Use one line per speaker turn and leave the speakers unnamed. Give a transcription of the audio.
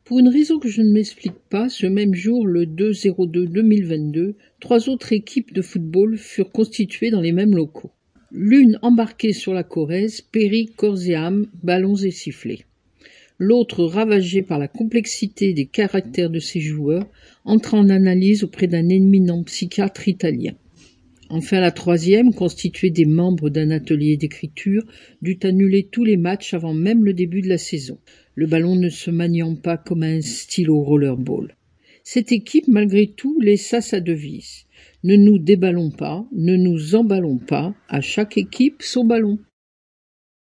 Pour une raison que je ne m'explique pas, ce même jour, le 2-02-2022, 3 autres équipes de football furent constituées dans les mêmes locaux. L'une embarquée sur la Corrèze périt corps et âme, ballons et sifflets. L'autre, ravagée par la complexité des caractères de ses joueurs, entra en analyse auprès d'un éminent psychiatre italien. Enfin, la troisième, constituée des membres d'un atelier d'écriture, dut annuler tous les matchs avant même le début de la saison, le ballon ne se maniant pas comme un stylo rollerball. Cette équipe, malgré tout, laissa sa devise. Ne nous déballons pas, ne nous emballons pas, à chaque équipe son ballon.